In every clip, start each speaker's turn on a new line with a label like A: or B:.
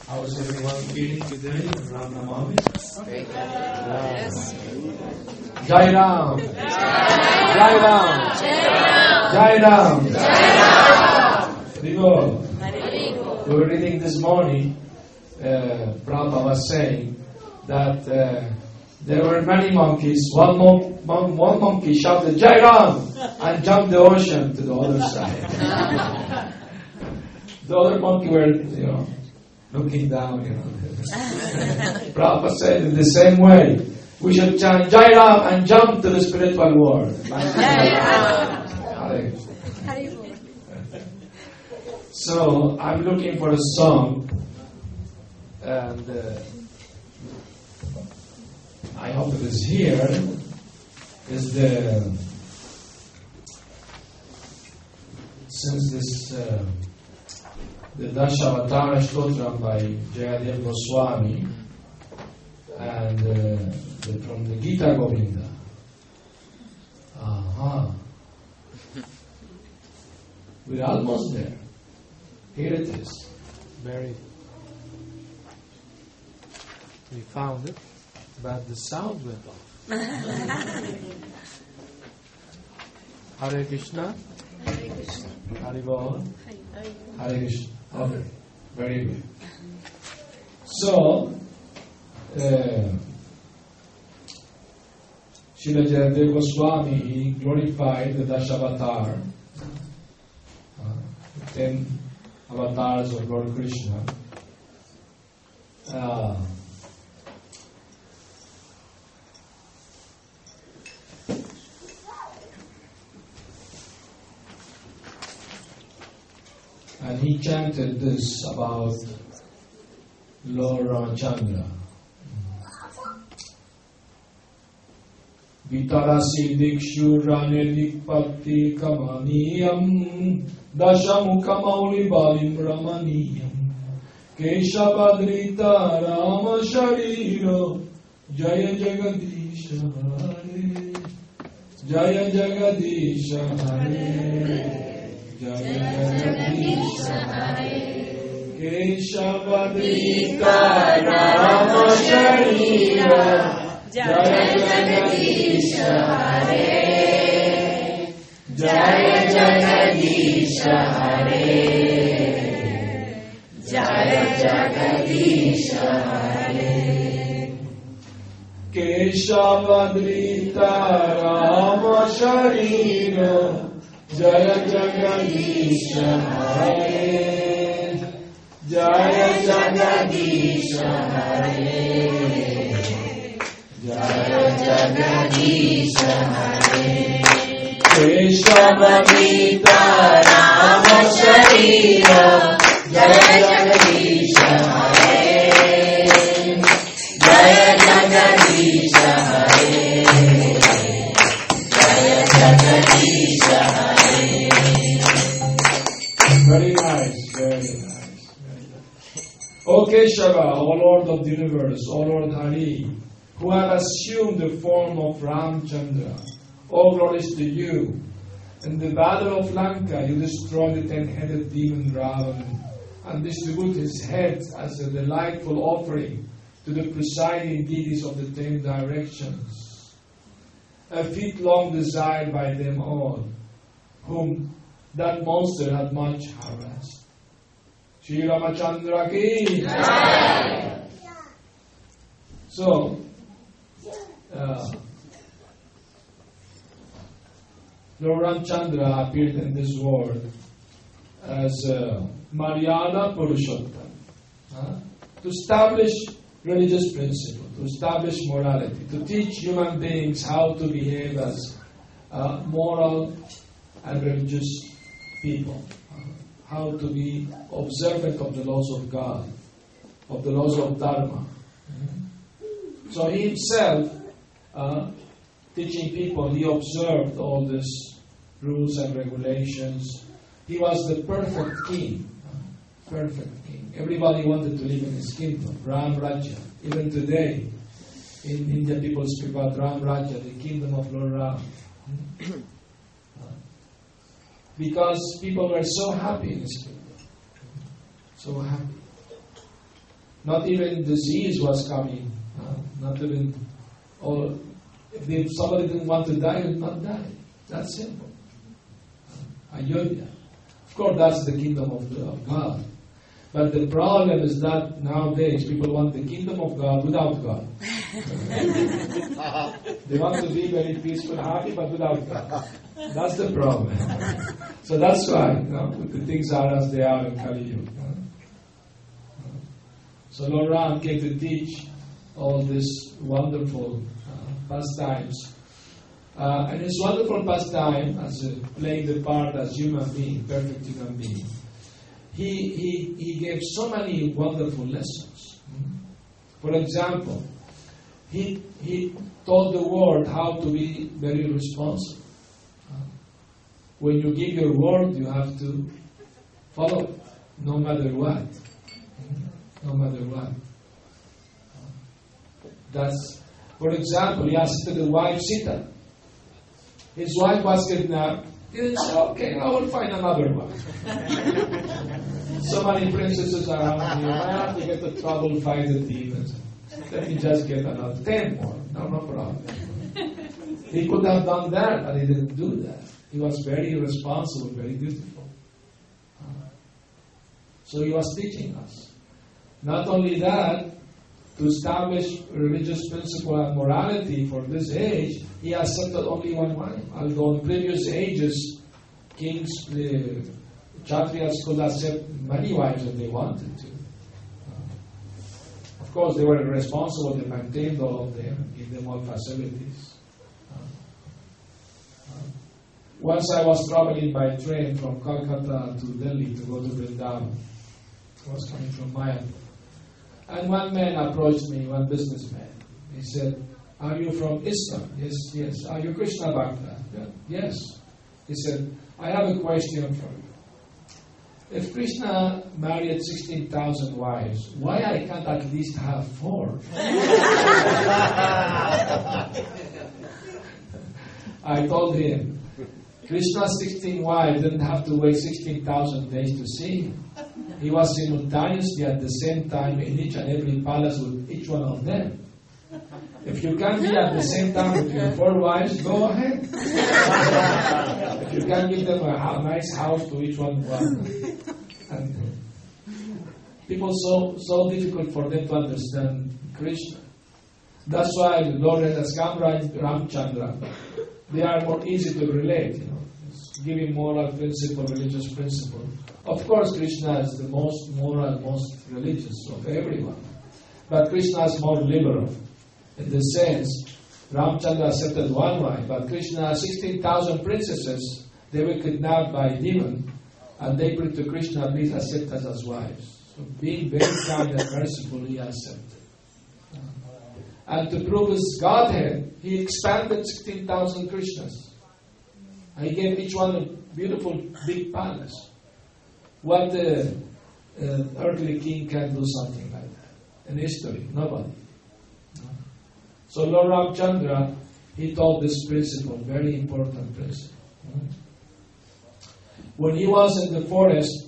A: How's everyone feeling today? Ram Navami?
B: Very good.
A: Yes. Jai Ram! Jai Ram! Jai Ram! We were reading this morning, Prabhupada was saying that there were many monkeys. One monkey shouted Jai Ram and jumped the ocean to the other side. The other monkey were, looking down, Prabhupada said in the same way, we should chant Jai Ram and jump to the spiritual world. So I'm looking for a song, and I hope it is here. Is the Dashavatara Stotram by Jayadev Goswami, and from the Gita Govinda. We're almost there. Here it is. We found it, but the sound went off. Hare Krishna.
B: Hare Krishna.
A: Hare Bol. Hare Krishna. Okay, very good. So, Srila Jayadev Goswami, he glorified the Dashavatar, 10 avatars of Lord Krishna. And he chanted this about Lord Ramachandra. Vitarasi dikshu rane dikpati kamaniyam dashamukamauli balim ramaniyam keshavadrita rama sharira jaya jagadisha hare jaya jagadisha hare jaya jagadisha hare keshavadrita rama sharira Jaya Jagadisha Hare Jaya Jagadisha Hare Jaya Jagadisha Hare Keshavadrita Rama Sharira Jaya Jagadisha Hare Jaya Jagadisha Hare Jaya Jagadisha Hare Keshavadrita Rama Sharira Jaya Jagadisha Hare Jaya Jagadisha Hare Jaya Jagadisha Hare. Very nice, very nice. O Keshava, O Lord of the universe, O Lord Hari, who have assumed the form of Ramchandra. All glories to you. In the battle of Lanka, you destroyed the 10-headed demon Ravan and distributed his head as a delightful offering to the presiding deities of the 10 directions. A feat long desired by them all, whom that monster had much harassed. Shri Ramachandra ki Jai. So, Lord Ramchandra appeared in this world as Maryana Purushottam, to establish religious principle, to establish morality, to teach human beings how to behave as moral and religious people, how to be observant of the laws of God, of the laws of Dharma. So he himself, teaching people, he observed all these rules and regulations. He was the perfect king. Perfect king. Everybody wanted to live in his kingdom, Ram Raja. Even today, in India, people speak about Ram Raja, the kingdom of Lord Ram. Because people were so happy in his kingdom. So happy. Not even disease was coming. Not even, or if somebody didn't want to die, he would not die. That's simple. Ayodhya. Of course, that's the kingdom of God. But the problem is that nowadays people want the kingdom of God without God. They want to be very peaceful, happy, but without God. That's the problem. So that's why the things are as they are in Kali Yuga. So Lord Ram came to teach all these wonderful pastimes. And his wonderful pastime, as playing the part as human being, perfect human being, he gave so many wonderful lessons. For example, he taught the world how to be very responsible. When you give your word, you have to follow it, no matter what. No matter what. That's, for example, he asked the wife Sita. His wife was kidnapped. He didn't say, okay, I will find another one. So many princesses around here. I have to get the trouble, fight the demons. Let me just get another 10 more. No problem. He could have done that, but he didn't do that. He was very responsible, very beautiful. So he was teaching us. Not only that, to establish religious principle and morality for this age, he accepted only one wife. Although in previous ages, kings, the Kshatriyas could accept many wives if they wanted to. Of course, they were responsible, they maintained all of them, gave them all facilities. Once I was traveling by train from Calcutta to Delhi to go to Vrindavan. I was coming from Mayapur. And one man approached me, one businessman. He said, are you from ISKCON? Yes. Are you Krishna Bhakta? Yes. He said, I have a question for you. If Krishna married 16,000 wives, why I can't at least have 4? I told him, Krishna's 16 wives didn't have to wait 16,000 days to see him. He was simultaneously at the same time in each and every palace with each one of them. If you can be at the same time with your 4 wives, go ahead. If you can give them a nice house to each one. And people so difficult for them to understand Krishna. That's why the Lord has come Ramchandra. They are more easy to relate, giving moral principle, religious principle. Of course, Krishna is the most moral, most religious of everyone. But Krishna is more liberal. In the sense, Ramchandra accepted one wife, but Krishna, 16,000 princesses, they were kidnapped by a demon, and they prayed to Krishna, please accept us as wives. So being very kind and merciful, he accepted. And to prove his Godhead, he expanded 16,000 Krishnas. And he gave each one a beautiful big palace. What earthly king can do something like that? In history, nobody. So Lord Ramchandra, he taught this principle, very important principle. When he was in the forest,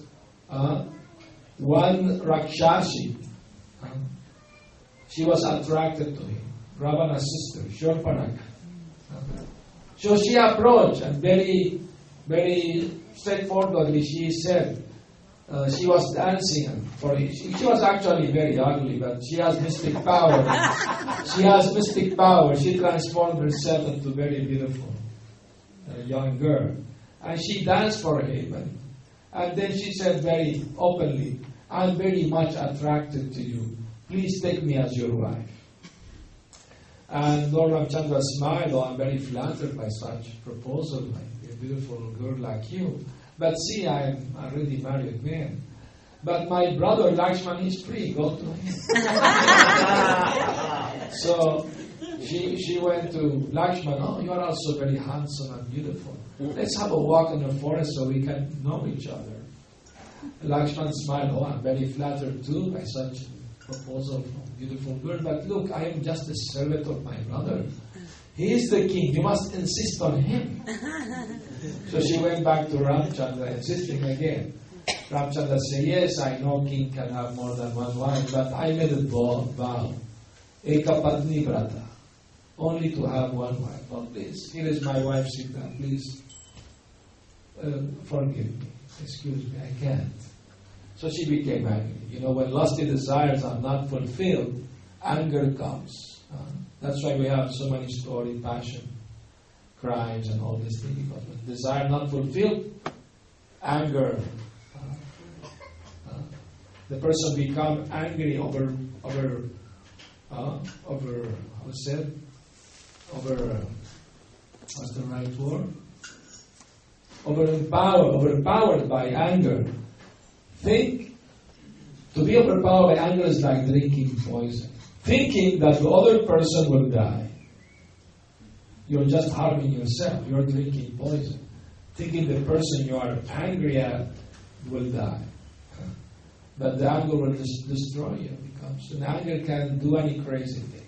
A: one Rakshasi, she was attracted to him, Ravana's sister, Shurpanakha. So she approached and very, very straightforwardly she said, she was dancing for him. She was actually very ugly, but she has mystic power. She has mystic power. She transformed herself into a very beautiful young girl. And she danced for him. And then she said very openly, I'm very much attracted to you. Please take me as your wife. And Lord Ramchandra smiled, oh, I'm very flattered by such proposal, a beautiful girl like you. But see, I'm already married man. But my brother Lakshman is free, go to him. So she went to Lakshman, oh, you are also very handsome and beautiful. Let's have a walk in the forest so we can know each other. Lakshman smiled, oh, I'm very flattered too by such proposal from a beautiful girl. But look, I am just a servant of my brother. He is the king. You must insist on him. So she went back to Ramchandra, insisting again. Ramchandra said, yes, I know king can have more than one wife, but I made a vow. Eka Patni Vrata. Only to have one wife. Oh, please, here is my wife Sita. Please forgive me. Excuse me, I can't. So she became angry. When lusty desires are not fulfilled, anger comes. That's why we have so many stories, passion, crimes, and all these things. Because when desire not fulfilled, anger. The person become angry over what's the right word? Overpowered by anger. To be overpowered by anger is like drinking poison. Thinking that the other person will die. You're just harming yourself. You're drinking poison. Thinking the person you are angry at will die. But the anger will destroy you. And anger can do any crazy thing.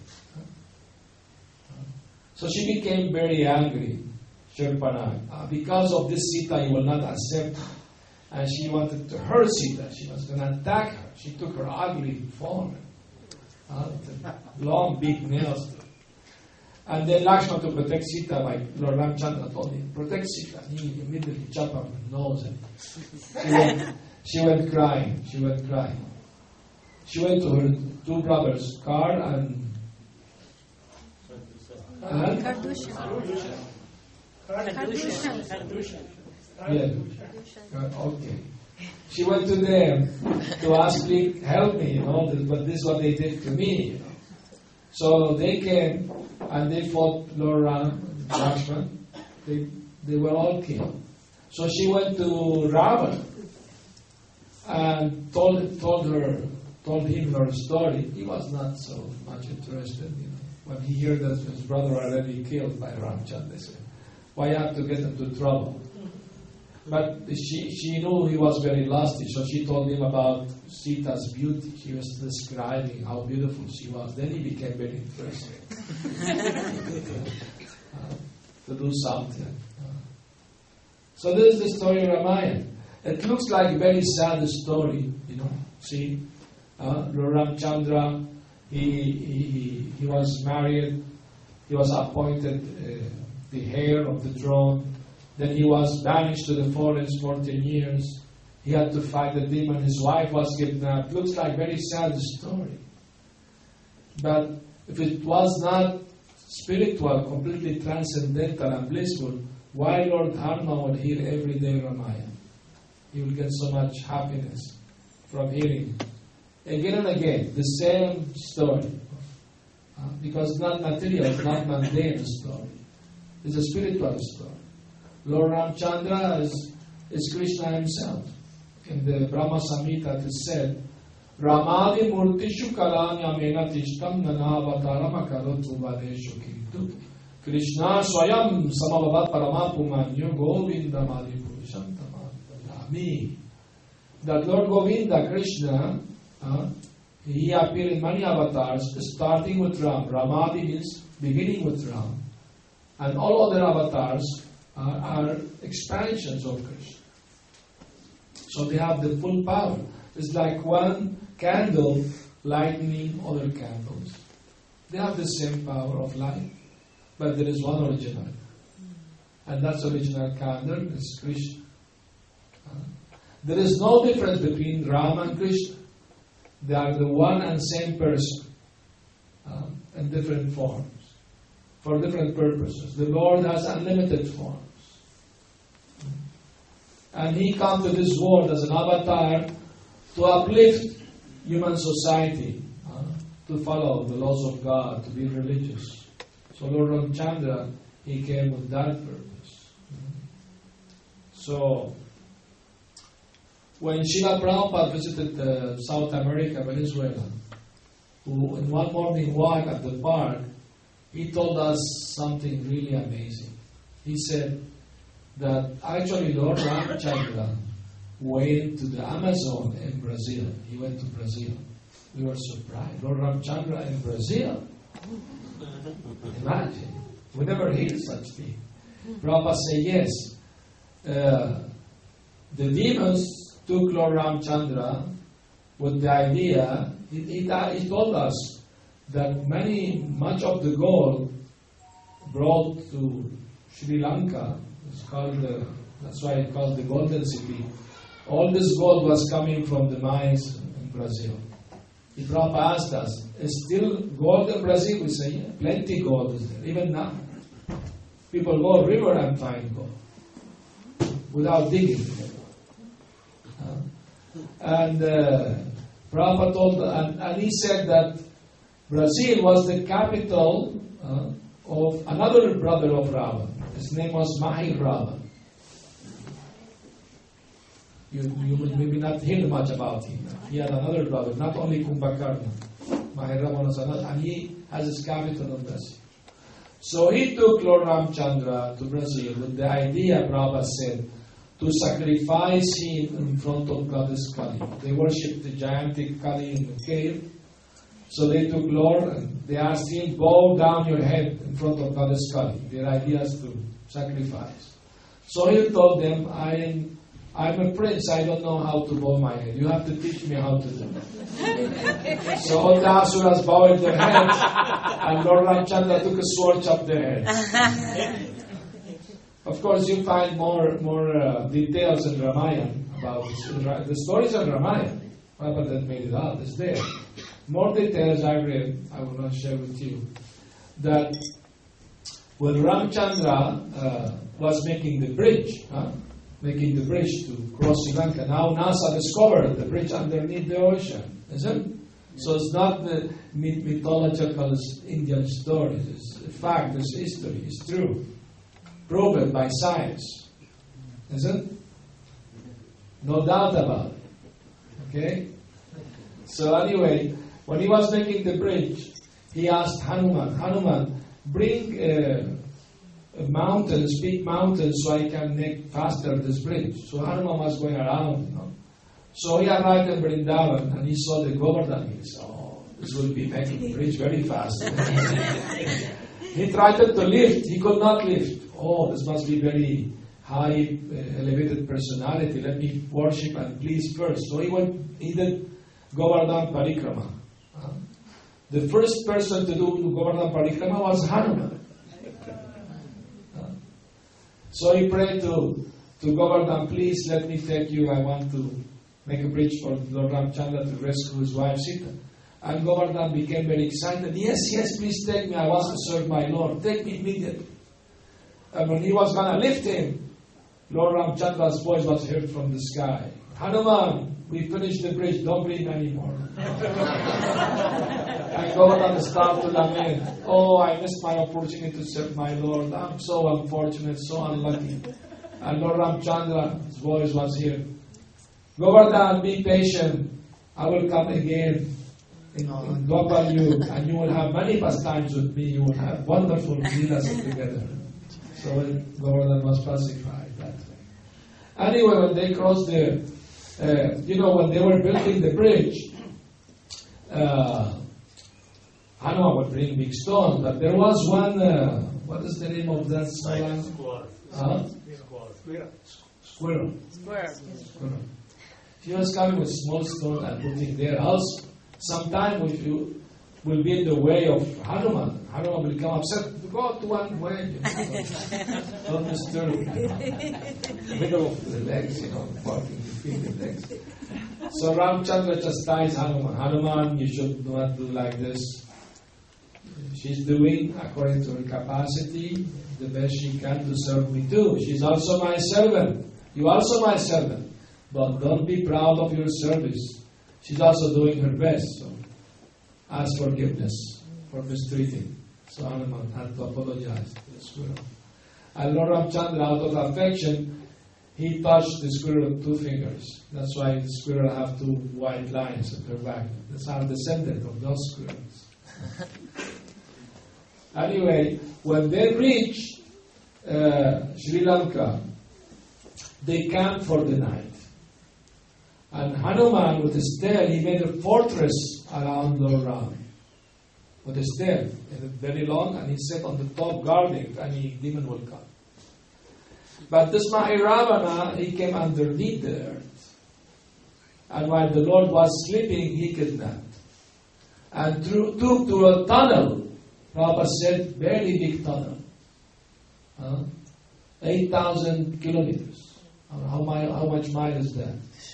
A: So she became very angry, Shurpanakha. Because of this Sita, you will not accept her. And she wanted to hurt Sita. She was going to attack her. She took her ugly form. Long, big nails. And then Lakshmana, to protect Sita, like Lord Ramchandra told him, protect Sita. He immediately chopped her nose. She went crying. She went to her two brothers, Kar and Yeah. Okay. She went to them to ask, please help me, but this is what they did to me. So they came and they fought Lord Lakshmana. They were all killed. So she went to Ravana and told him her story. He was not so much interested, When he heard that his brother already killed by Ramchandra, they said, why you have to get into trouble? But she knew he was very lusty, so she told him about Sita's beauty. She was describing how beautiful she was. Then he became very interested to do something. So this is the story of Ramayana. It looks like a very sad story, See, Lord Ramchandra, he was married. He was appointed the heir of the throne. Then he was banished to the forest 14 years. He had to fight the demon. His wife was kidnapped. Looks like a very sad story. But if it was not spiritual, completely transcendental and blissful, why Lord Dharma would hear every day Ramayana? He will get so much happiness from hearing again and again the same story. Because it's not material, it's not mundane story. It's a spiritual story. Lord Ramchandra is Krishna himself. In the Brahma Samhita it is said, Ramadi Murtishu Kalanya Menatishtam Nanavataram Akarotu Vadeshu Kintu Krishna Swayam Samavavat Paramapumanyo Govinda Madi Purusham Tamadami. That Lord Govinda, Krishna, he appeared in many avatars, starting with Ram. Ramadi means beginning with Ram. And all other avatars are expansions of Krishna. So they have the full power. It's like one candle lighting other candles. They have the same power of light, but there is one original. And that original candle is Krishna. There is no difference between Ram and Krishna. They are the one and same person in different forms, for different purposes. The Lord has unlimited forms. And He comes to this world as an avatar to uplift human society, to follow the laws of God, to be religious. So Lord Ramchandra, He came with that purpose. So, when Srila Prabhupada visited South America, Venezuela, who in one morning walk at the park, he told us something really amazing. He said that actually Lord Ramchandra went to the Amazon in Brazil. He went to Brazil. We were surprised. Lord Ramchandra in Brazil? Imagine. We never heard such thing. Prabhupada said yes. The demons took Lord Ramchandra with the idea, he told us that much of the gold brought to Sri Lanka, that's why it's called the Golden City. All this gold was coming from the mines in Brazil. The Prabhupada asked us, is still gold in Brazil? We say, yeah, plenty gold is there, even now. People go river and find gold without digging. And Prabhupada told, and he said that Brazil was the capital of another brother of Rava. His name was Mahir Rava. You maybe not heard much about him. He had another brother, not only Kumbhakarna. Mahir Rava was another, and he has his capital in Brazil. So he took Lord Ramchandra to Brazil with the idea, Prabhupada said, to sacrifice him in front of goddess Kali. They worshipped the gigantic Kali in the cave. So they took Lord and they asked him, bow down your head in front of goddess Kali. Their idea is to sacrifice. So he told them, I'm a prince, I don't know how to bow my head. You have to teach me how to do it. So all the asuras bowed their heads, and Lord Ramchandra took a sword, chopped their heads. Of course, you find more details in Ramayana about this. The stories in Ramayana. Prabhupada that made it up, it's there. More details I read, I will not share with you. That when Ramchandra was making the bridge to cross Sri Lanka, now NASA discovered the bridge underneath the ocean, isn't it? So it's not the mythological Indian stories. It's a fact, it's history, it's true. Proven by science. Isn't it? No doubt about it. Okay? So anyway, when he was making the bridge, he asked Hanuman, bring mountains, big mountains, so I can make faster this bridge. So Hanuman was going around, So he arrived in Vrindavan and he saw the Govardhan. He said, this will be making the bridge very fast. He tried to lift, he could not lift. This must be very high, elevated personality. Let me worship and please first. So he did Govardhan Parikrama. The first person to do Govardhan Parikrama was Hanuman. So he prayed to Govardhan, please let me take you. I want to make a bridge for Lord Ramchandra to rescue his wife Sita. And Govardhan became very excited. Yes, please take me. I want to serve my Lord. Take me immediately. And when he was going to lift him, Lord Ramchandra's voice was heard from the sky. Hanuman, we finished the bridge. Don't bring anymore. And Govardhan started to lament. I missed my opportunity to serve my Lord. I'm so unfortunate, so unlucky. And Lord Ramchandra's voice was heard. Govardhan, be patient. I will come again in Dwapar Yuga, and you will have many pastimes with me. You will have wonderful leelas together. So Govardhan was pacified that way. Anyway, when they crossed when they were building the bridge, Hanuman would bring big stones, but there was one, what is the name of that stone? Squirrel. He was coming with small stone and putting there. Also, sometime if you will be in the way of Hanuman will become upset. Go to one way. Don't disturb. Middle of the legs, walking between the legs. So Ramchandra chastised Hanuman. Hanuman, you should not do like this. She's doing according to her capacity the best she can to serve me too. She's also my servant. You also my servant. But don't be proud of your service. She's also doing her best. So ask forgiveness for mistreating. So Hanuman had to apologize to the squirrel. And Lord Ramchandra, out of affection, he touched the squirrel with 2 fingers. That's why the squirrel have 2 white lines at their back. That's our descendant of those squirrels. Anyway, when they reached Sri Lanka, they camped for the night. And Hanuman, with his tail, he made a fortress around Lord Ram. With his tail, very long, and he sat on the top guarding, any demon will come. But this Mahiravana, he came underneath the earth. And while the Lord was sleeping, he kidnapped. And took to a tunnel. Prabhupada said, very big tunnel. 8,000 kilometers. How much mile is that?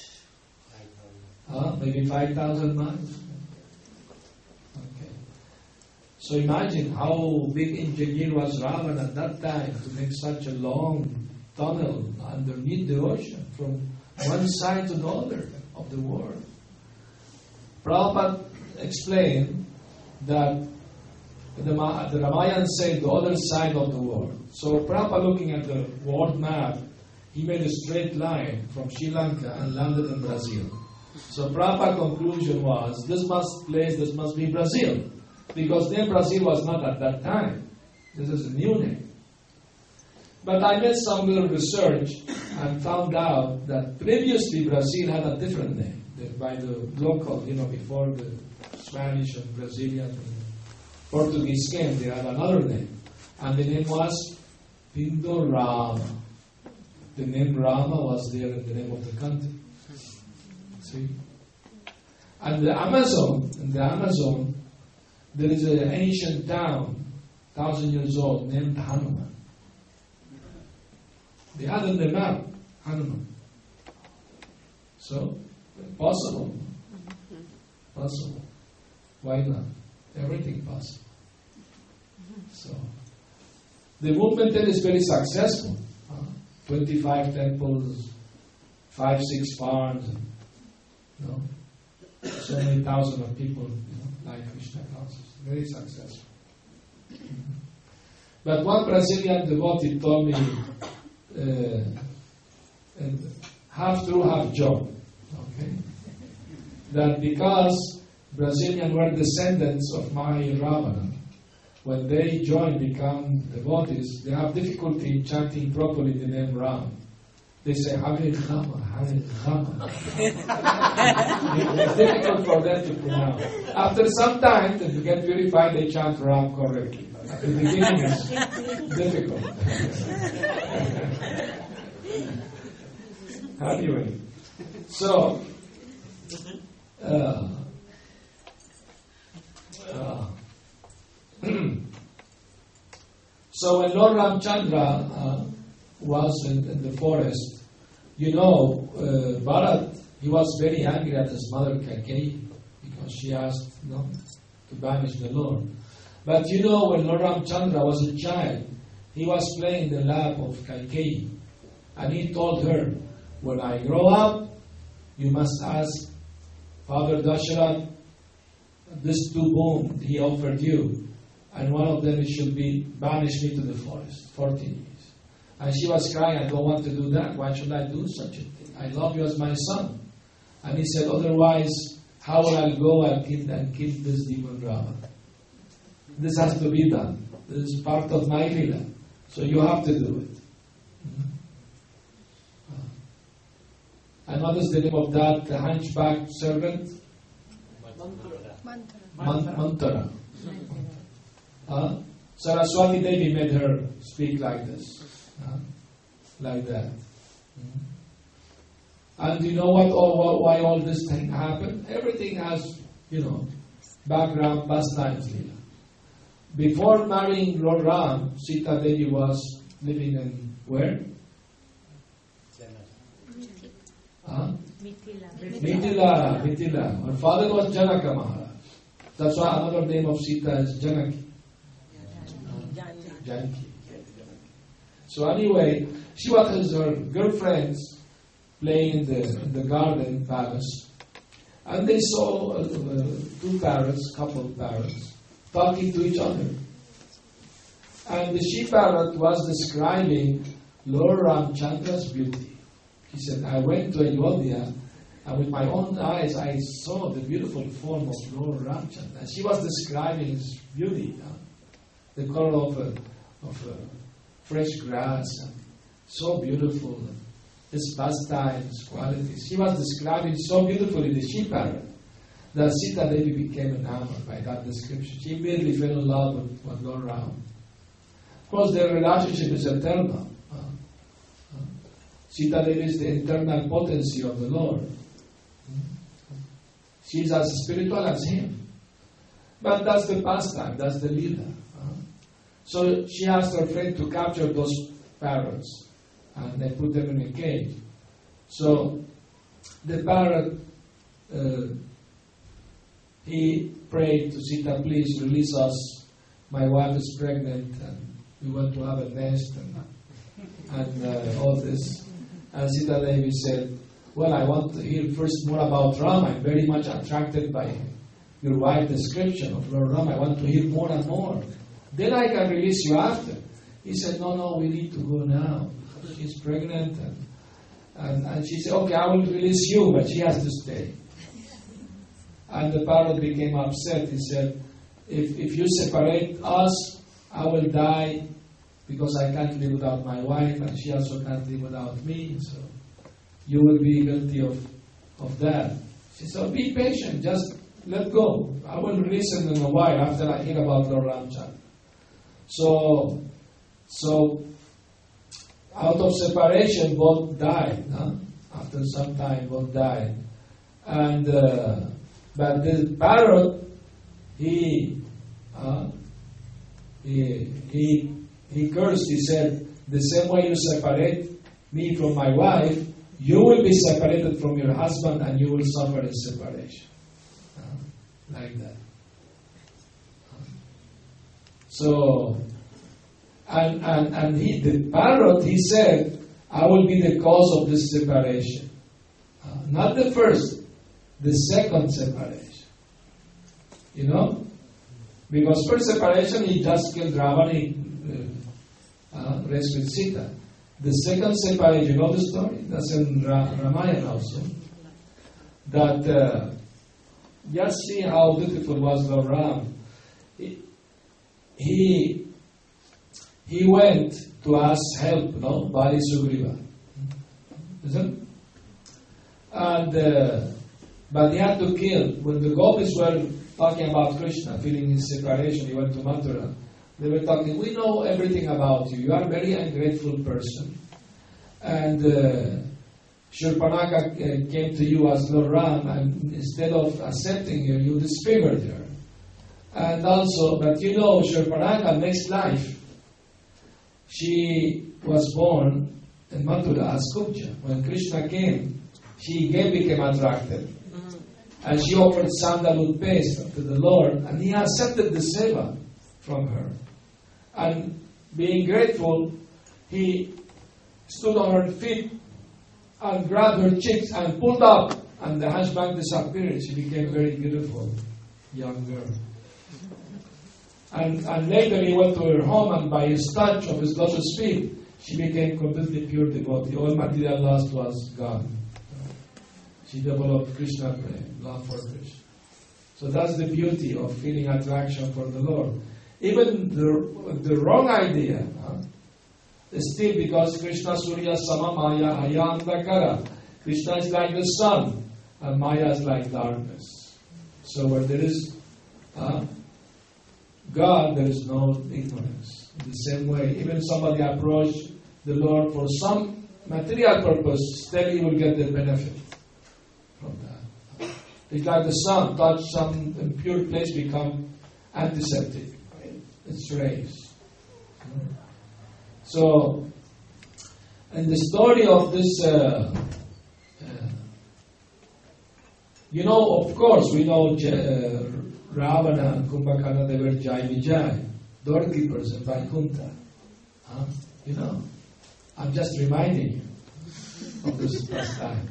A: Maybe 5,000 miles. Okay. So imagine how big engineer was Ravana at that time to make such a long tunnel underneath the ocean from one side to the other of the world. Prabhupada explained that the Ramayana said the other side of the world. So Prabhupada, looking at the world map, he made a straight line from Sri Lanka and landed in Brazil. So Prabhupada's conclusion was, this must be Brazil. Because name Brazil was not at that time. This is a new name. But I made some little research and found out that previously Brazil had a different name by the local, before the Spanish and Brazilian and Portuguese came, they had another name. And the name was Pindorama. The name Rama was there in the name of the country. See? And in the Amazon, there is an ancient town, 1,000 years old, named Hanuman. They had on the map, Hanuman. So, possible. Possible. Why not? Everything possible. So, the movement then is very successful. 25 temples, 5-6 farms, so many thousands of people, like Krishna consciousness. Very successful. But one Brazilian devotee told me, half true, half joke, okay? That because Brazilians were descendants of Maha Ravana, when they become devotees, they have difficulty in chanting properly the name Ram. They say, Hare Rama, Hare Rama. It's difficult for them to pronounce. After some time, to get purified, they chant Ram correctly. At the beginning, it's difficult. Anyway, so, so when Lord Ramchandra was in the forest, Bharat, he was very angry at his mother Kaikeyi because she asked to banish the Lord. But when Lord Ramchandra was a child, he was playing in the lap of Kaikeyi, and he told her, when I grow up, you must ask Father Dasharath this 2 boon he offered you, and one of them should be banish me to the forest, 14 years. And she was crying, I don't want to do that. Why should I do such a thing? I love you as my son. And he said, otherwise, how will I go and kill this demon Ravana? This has to be done. This is part of my lila. So you have to do it. And what is the name of that hunchback servant? Mantara. Saraswati Devi made her speak like this. Like that. And you know why all this thing happened? Everything has, background, pastimes, Leela. Before marrying Lord Ram, Sita Devi was living in where? Mithila. Her father was Janaka Maharaj. That's why another name of Sita is Janaki. Janaki. So anyway, she was with her girlfriends playing in the garden palace, and they saw 2 parrots, couple of parrots, talking to each other. And the she parrot was describing Lord Ramchandra's beauty. He said, I went to Ayodhya, and with my own eyes I saw the beautiful form of Lord Ramchandra. And she was describing his beauty, the color of fresh grass, and so beautiful, his pastimes, qualities. She was describing so beautifully the she parrot that Sita Devi became enamored by that description. She immediately fell in love with Lord Ram. Of course, their relationship is eternal. Sita Devi is the internal potency of the Lord. She's as spiritual as him. But that's the pastime, that's the leader. So she asked her friend to capture those parrots, and they put them in a cage. So the parrot, he prayed to Sita, please release us. My wife is pregnant, and we want to have a nest, and all this. And Sita Devi said, well, I want to hear first more about Rama. I'm very much attracted by your wife's description of Lord Rama. I want to hear more and more. Then I can release you after. He said, no, we need to go now. She's pregnant. And she said, okay, I will release you, but she has to stay. And the parrot became upset. He said, if you separate us, I will die because I can't live without my wife, and she also can't live without me. So you will be guilty of that. She said, be patient, just let go. I will release him in a while after I hear about Lord Ramchandra. So out of separation, both died. After some time, both died. And but the parrot, he cursed. He said, the same way you separate me from my wife, you will be separated from your husband, and you will suffer in separation. Like that. So, and the parrot, he said, I will be the cause of this separation. Not the first, the second separation. You know? Because first separation, he just killed Ravana, rescued Sita. The second separation, you know the story? That's in Ramayana also. That, just see how beautiful was Lord Ram. He went to ask help, Bali Sugriva. Isn't? And but he had to kill. When the gopis were talking about Krishna, feeling his separation, he went to Mathura. They were talking, we know everything about you. You are a very ungrateful person. And Shurpanaka came to you as Lord Ram, and instead of accepting her, you disfigured her. And also, but you know, Shurpanaka, next life, she was born in Mathura as Kubja. When Krishna came, she again became attracted. And she offered sandalwood paste to the Lord, and he accepted the seva from her. And being grateful, he stood on her feet and grabbed her cheeks and pulled up, and the hunchback disappeared. She became very beautiful young girl. And later he went to her home, and by his touch of his lotus feet, she became completely pure devotee. All material lust was gone. She developed Krishna prem, love for Krishna. So that's the beauty of feeling attraction for the Lord. Even the wrong idea is still, because Krishna Surya Sama Maya Hayandakara. Krishna is like the sun, and Maya is like darkness. So where there is God, there is no ignorance. In the same way, even somebody approach the Lord for some material purpose, still he will get the benefit from that. It's like the sun, touch some impure place, become antiseptic. Its rays. So, in the story of this, of course, we know Ravana and Kumbhakarna, they were Jai Vijay, doorkeepers in Vaikuntha. I'm just reminding you of this pastime.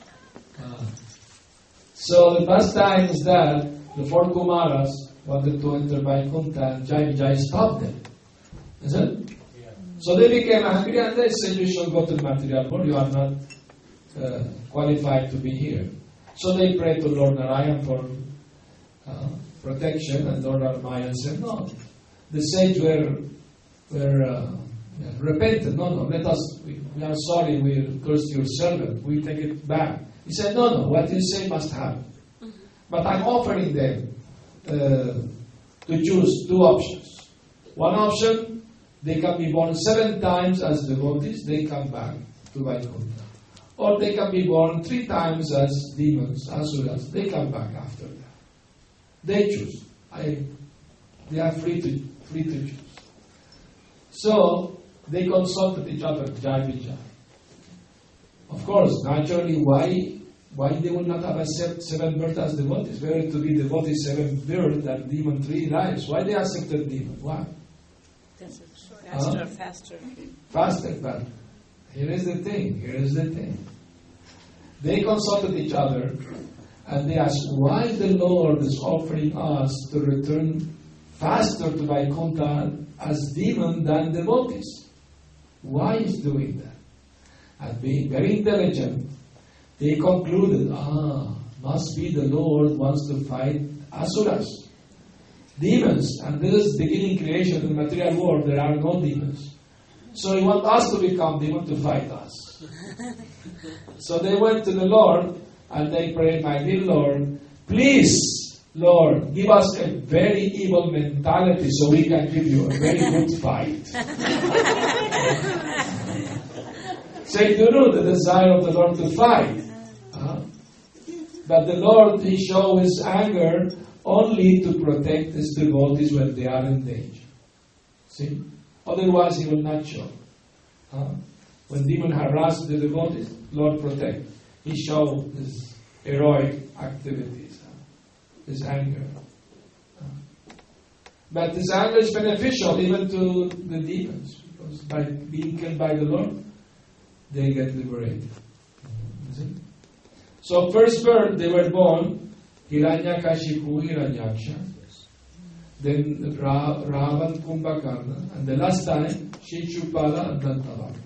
A: So the pastime is that the four Kumaras wanted to enter Vaikuntha, and Jai Vijay stopped them. Is it? Yeah. So they became angry, and they said, you should go to the material world. You are not qualified to be here. So they prayed to Lord Narayan for protection, and Lord Narayan said, no. The sage were repented. No, let us, we are sorry, we cursed your servant. We take it back. He said, no, what you say must happen. But I'm offering them to choose two options. One option, they can be born 7 times as devotees, they come back to Vaikuntha. or they can be born 3 times as demons, asuras. They come back after that. They choose. They are free to choose. So they consulted each other, Jai Vijay. Of course, naturally, why they will not have accepted 7 births as devotees? Better to be devotee 7 births than demon 3 lives. Why they accepted demon? Why? Faster, but here is the thing. They consulted each other and they asked, why the Lord is offering us to return faster to Vaikuntha as demon than devotees? Why is doing that? And being very intelligent, they concluded, must be the Lord wants to fight asuras, demons. And this is beginning creation in the material world. There are no demons. So He wants us to become demons to fight us. So they went to the Lord and they prayed, my dear Lord, please, Lord, give us a very evil mentality so we can give you a very good fight. So you know the desire of the Lord to fight. But the Lord, He shows His anger only to protect His devotees when they are in danger. See? Otherwise He will not show. When demon harass the devotees, Lord protect. He shows His heroic activities, His anger. But His anger is beneficial even to the demons, because by being killed by the Lord, they get liberated. So first birth they were born Hiranyakashipu, Hiranyaksha, then Ravan, Kumbhakarna, and the last time Shishupala and Dantavakra.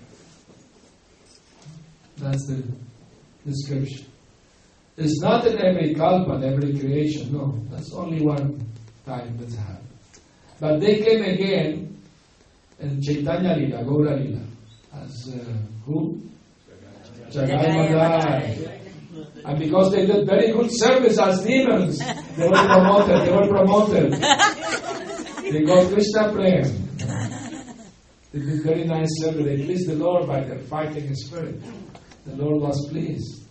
A: That's the description. It's not in every kalpa, in every creation, no. That's only one time that's happened. But they came again in Chaitanya Lila, Gaura Lila, as who? Jagai Madai. And because they did very good service as demons, they were promoted. They got Krishna Prem. They did very nice service. They pleased the Lord by their fighting spirit. The Lord was pleased.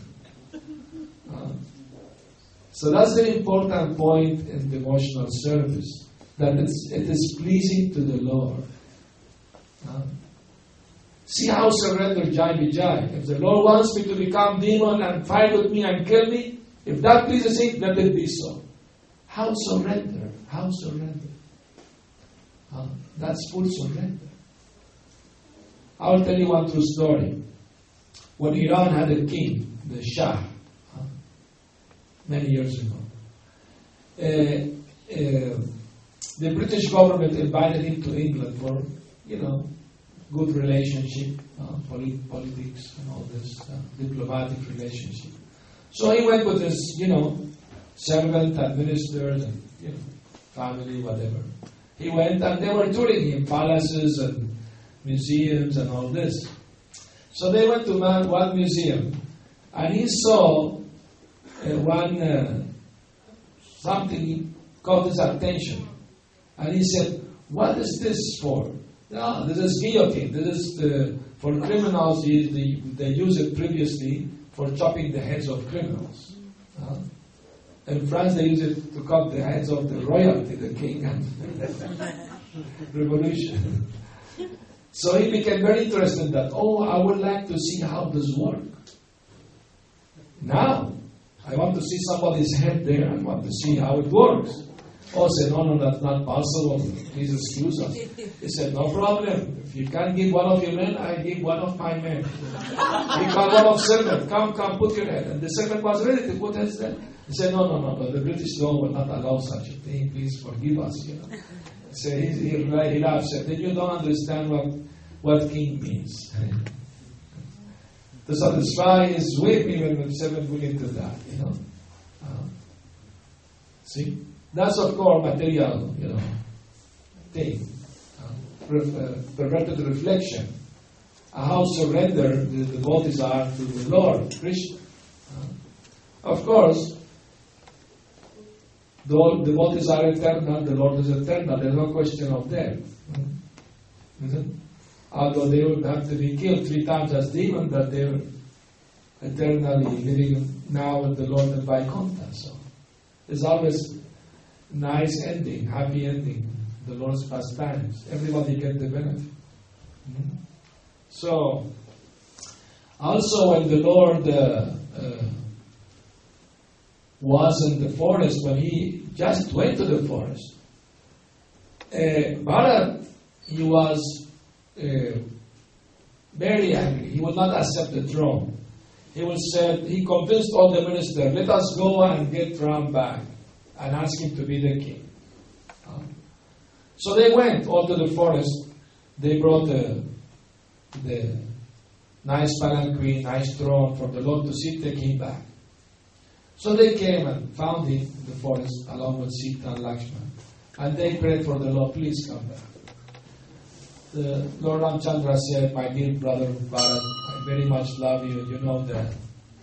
A: So that's an important point in devotional service, that it is pleasing to the Lord. See how surrendered Jai Vijay. If the Lord wants me to become demon and fight with me and kill me, if that pleases Him, let it be so. How surrender? How surrender? That's full surrender. I'll tell you one true story. When Iran had a king, the Shah, many years ago, the British government invited him to England for, good relationship, politics and all this, diplomatic relationship. So he went with his, servant and ministers and, family, whatever. He went and they were touring him, palaces and museums and all this. So they went to one museum and he saw something caught his attention. And he said, what is this for? No, this is guillotine. This is for criminals. They used it previously for chopping the heads of criminals. In France, they use it to cut the heads of the royalty, the king, and revolution. So he became very interested in that. I would like to see how this works. Now, I want to see somebody's head there and want to see how it works. Said, no, that's not possible. Please excuse us. He said, no problem. If you can't give one of your men, I give one of my men. He called one of servant. Come, put your head. And the servant was ready to put his head. He said, no, but the British law will not allow such a thing. Please forgive us. So he laughed. Said, then you don't understand what king means. To satisfy his whim, even when servant willing to die. See? That's of course material, thing. Perverted reflection. How surrendered the devotees are to the Lord, Krishna. Of course, the devotees are eternal, the Lord is eternal, there's no question of death. Although they would have to be killed 3 times as demons, but eternally living now with the Lord in Vaikuntha. So there's always nice ending, happy ending, the Lord's pastimes. Everybody get the benefit. So, also when the Lord was in the forest, when he just went to the forest, Bharat, he was very angry. He would not accept the throne. He convinced all the ministers, let us go and get Ram back and ask him to be the king. So they went all to the forest. They brought the nice palanquin, nice throne for the Lord to sit the king back. So they came and found him in the forest along with Sita and Lakshman. And they prayed for the Lord, please come back. The Lord Ramchandra said, my dear brother Bharat, I very much love you, you know that.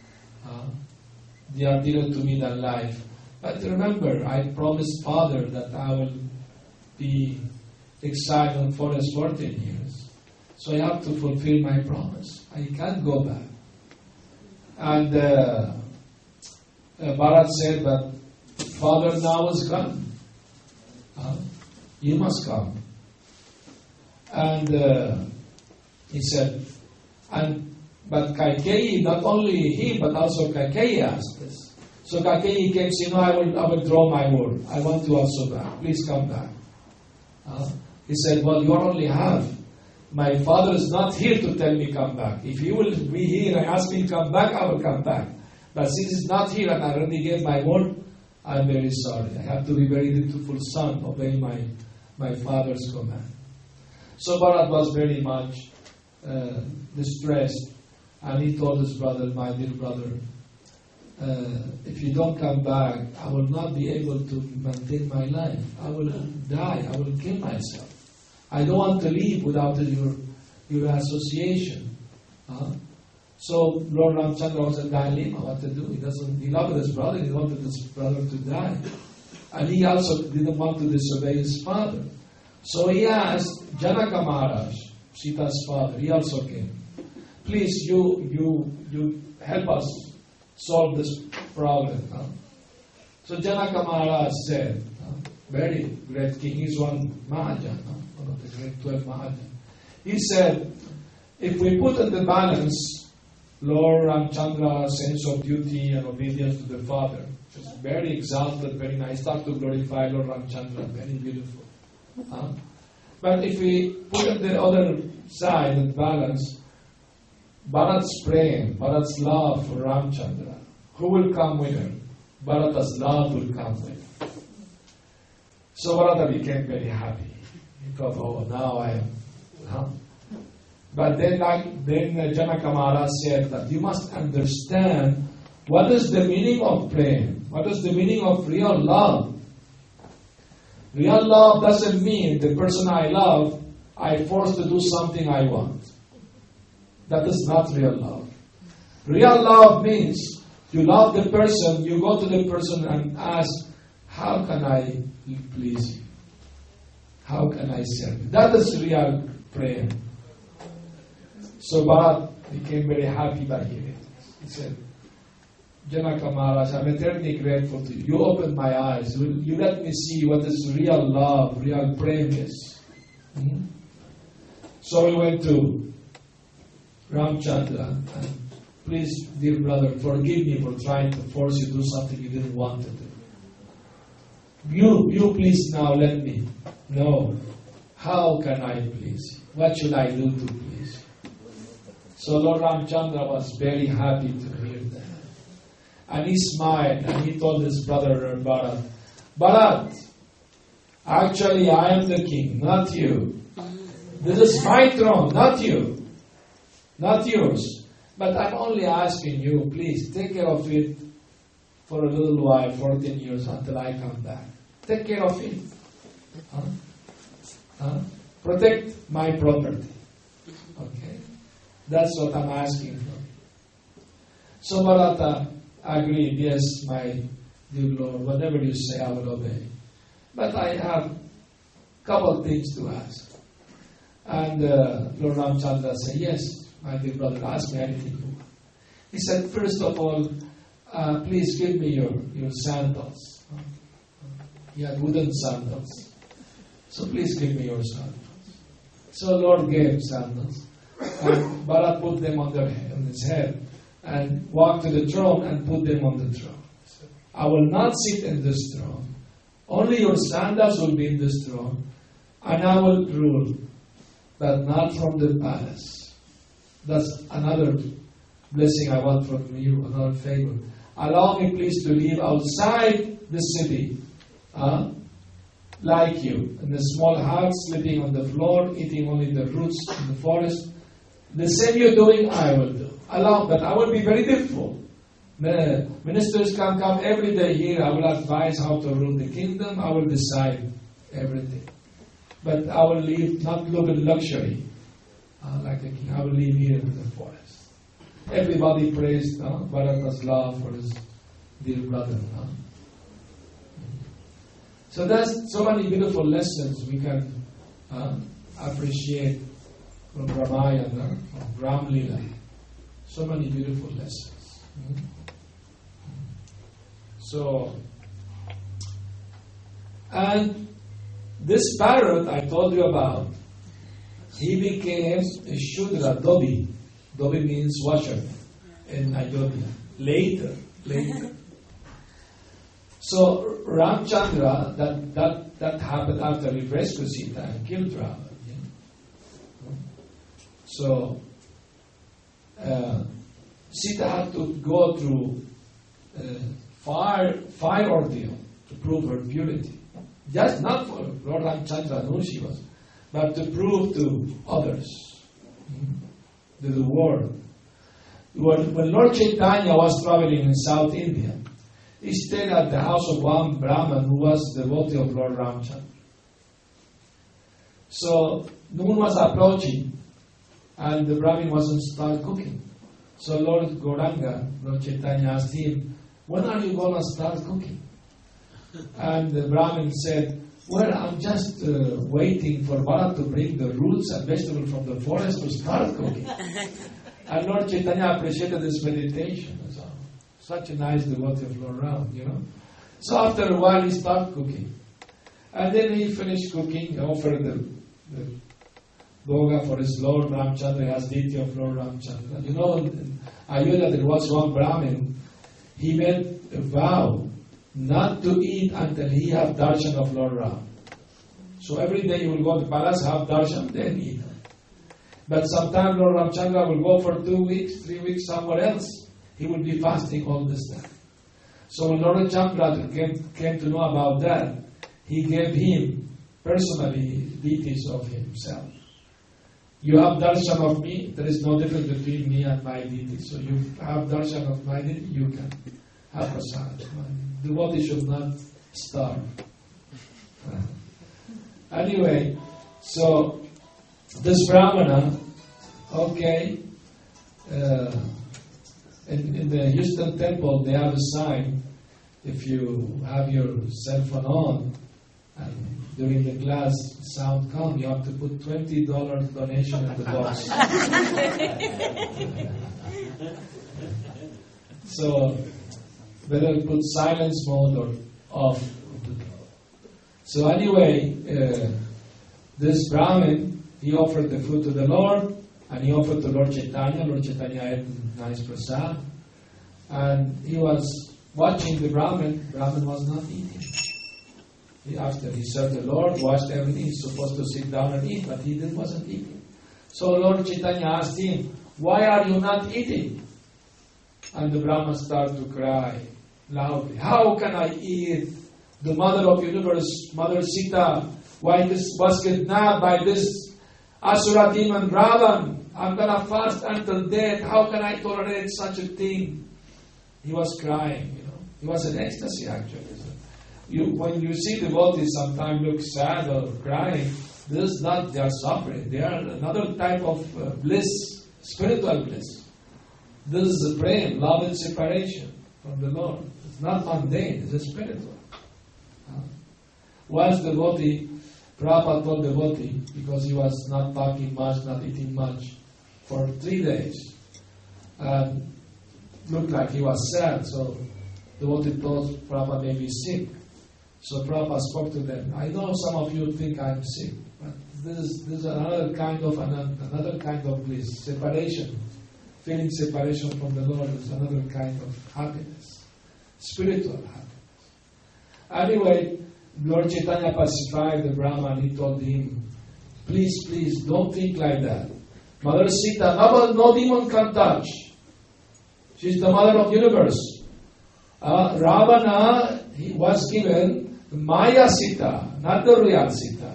A: They are dearer to me than life. But remember, I promised Father that I will be exiled in the forest 14 years. So I have to fulfill my promise. I can't go back. And Bharat said, but Father now is gone. You must come. And he said, but Kaikeyi, not only he, but also Kaikeyi asked this. So Kaikeyi came saying, no, I will draw my word. I want to also back. Please come back. He said, well, you only have. My father is not here to tell me come back. If he will be here and ask me to come back, I will come back. But since he's not here and I already gave my word, I'm very sorry. I have to be very dutiful son, obey my father's command. So Bharat was very much distressed, and he told his brother, my dear brother, if you don't come back, I will not be able to maintain my life. I will die. I will kill myself. I don't want to leave without your association. So Lord Ramchandra was a dilemma what to do. He loved his brother. He wanted his brother to die, and he also didn't want to disobey his father. So he asked Janaka Maharaj, Sita's father. He also came. Please, you help us solve this problem. So Janaka Maharaj said, very great king. He's one Mahajan, one of the great 12 Mahajan. He said, if we put in the balance Lord Ramchandra's sense of duty and obedience to the father, which is very exalted, very nice, start to glorify Lord Ramchandra, very beautiful. But if we put it the other side and balance, Bharat's praying, Bharat's love for Ramchandra, who will come with him? Bharata's love will come with him. So Bharata became very happy. He thought, oh, now I am. But then Janaka Maharaj said that you must understand what is the meaning of praying, what is the meaning of real love. Real love doesn't mean the person I love, I force to do something I want. That is not real love. Real love means you love the person, you go to the person and ask, how can I please you? How can I serve you? That is real prayer. So Bharat became very happy by hearing this. He said, Janaka Maharaj, I'm eternally grateful to you. You opened my eyes. You let me see what is real love, real praying is. So we went to Ramchandra. And please, dear brother, forgive me for trying to force you to do something you didn't want to do. You please now let me know. How can I please you? What should I do to please you? So Lord Ramchandra was very happy to hear that. And he smiled and he told his brother Bharat, Bharat, actually I am the king, not you. This is my throne, not you. Not yours. But I'm only asking you, please take care of it for a little while, 14 years until I come back. Take care of it. Protect my property. Okay? That's what I'm asking for. So Bharata agreed, yes, my dear Lord, whatever you say, I will obey. But I have a couple of things to ask. And Lord Ramchandra said, yes, my dear brother, ask me anything you want. He said, first of all, please give me your sandals. He had wooden sandals. So please give me your sandals. So Lord gave sandals. And Bharat put them on his head and walked to the throne and put them on the throne. He said, I will not sit in this throne. Only your sandals will be in this throne. And I will rule, but not from the palace. That's another blessing I want from you, another favor. Allow me please to live outside the city, like you, in a small house, sleeping on the floor, eating only the roots in the forest. The same you're doing, I will do. Allow, but I will be very difficult. Ministers can come every day here. I will advise how to rule the kingdom. I will decide everything. But I will not live in luxury like a king. I will live here in the forest. Everybody praised Bharata's love for his dear brother. So that's so many beautiful lessons we can appreciate from Ramayana, from Ram Leela. So many beautiful lessons. So, and this parrot I told you about, he became a Shudra, Dobi. Dobi means washer in Ayodhya. Later. So Ramchandra, that happened after he rescued Sita and killed Ravana. So Sita had to go through fire ordeal to prove her purity. Just not for Lord Ramchandra, who she was, but to prove to others, to the world. When Lord Chaitanya was traveling in South India, he stayed at the house of one Brahman who was the devotee of Lord Ramchandra. So noon was approaching, and the Brahmin wasn't start cooking. So Lord Gauranga, Lord Chaitanya asked him, when are you going to start cooking? And the Brahmin said, well, I'm just waiting for Bharat to bring the roots and vegetables from the forest to start cooking. And Lord Chaitanya appreciated this meditation. So, such a nice devotee of Lord Ram, So after a while he started cooking. And then he finished cooking, he offered the Bhoga for his Lord Ramchandra as deity of Lord Ramchandra. In Ayodhya there was one Brahmin, he made a vow not to eat until he have darshan of Lord Ram. So every day he will go to the palace, have darshan, then eat. But sometimes Lord Ramchandra will go for 2 weeks, 3 weeks somewhere else. He will be fasting all this time. So when Lord Ramchandra came to know about that, he gave him personally deities of himself. You have darshan of me, there is no difference between me and my deity. So you have darshan of my deity, you can have prasad. The devotee should not starve. Anyway, so this Brahmana, in the Houston temple they have a sign, if you have your cell phone on and during the class sound comes, you have to put $20 donation in the box. So better put silence mode or off. So anyway, this Brahmin, he offered the food to the Lord, and he offered to Lord Chaitanya. Lord Chaitanya ate nice prasad, and he was watching the Brahmin. Brahmin was not eating. After he served the Lord, washed everything, he's supposed to sit down and eat, but he wasn't eating. So Lord Chaitanya asked him, why are you not eating? And the Brahman started to cry loudly. How can I eat? The mother of universe, Mother Sita, was kidnapped by this Asura demon Ravan. I'm going to fast until death. How can I tolerate such a thing? He was crying, He was in ecstasy actually. When you see devotees sometimes look sad or crying, this is not their suffering. They are another type of bliss, spiritual bliss. This is a praying, love and separation from the Lord. It's not mundane, it's a spiritual. Once devotee, Prabhupada told devotee, because he was not talking much, not eating much, for 3 days. looked like he was sad, so devotee thought Prabhupada may be sick. So Prabhupada spoke to them. I know some of you think I'm sick, but this is another kind of bliss, separation. Feeling separation from the Lord is another kind of happiness, spiritual happiness. Anyway, Lord Chaitanya pacified the Brahman. He told him, please, don't think like that. Mother Sita, no demon can touch. She's the mother of the universe. Ravana, he was given Maya Sita, not the real Sita.